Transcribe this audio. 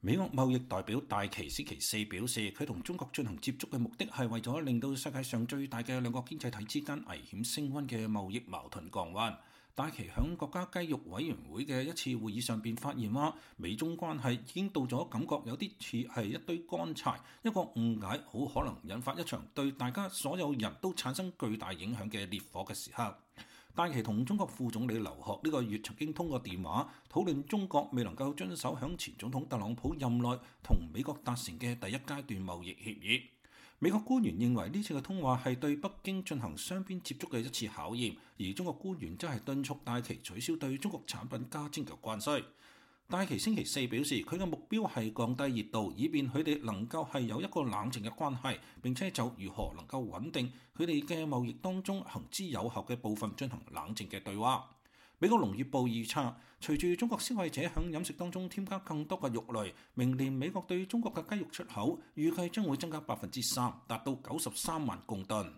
美國貿易代表戴琪星期四表示，佢同中國進行接觸嘅目的係為咗令到世界上最大嘅兩個經濟體之間危險升溫嘅貿易矛盾降溫。戴琪響國家雞肉委員會嘅一次會議上邊發言話，美中關係已經到咗感覺有啲似係一堆乾柴，一個誤解好可能引發一場對大家所有人都產生巨大影響嘅烈火嘅時刻。戴琪同中國副總理劉鶴呢個月曾經通過電話討論中國未能夠遵守響前總統特朗普任內同美國達成嘅第一階段貿易協議。美國官員認為呢次嘅通話係對北京進行雙邊接觸嘅一次考驗，而中國官員則係敦促戴琪取消對中國產品加徵嘅關稅。戴琪星期四表示，佢嘅目標係降低熱度，以便佢哋能夠係有一個冷靜嘅關係，並且就如何能夠穩定佢哋嘅貿易當中行之有效嘅部分進行冷靜嘅對話。美國農業部預測，隨住中國消費者響飲食當中添加更多嘅肉類，明年美國對中國嘅雞肉出口預計將會增加3%，達到93萬公噸。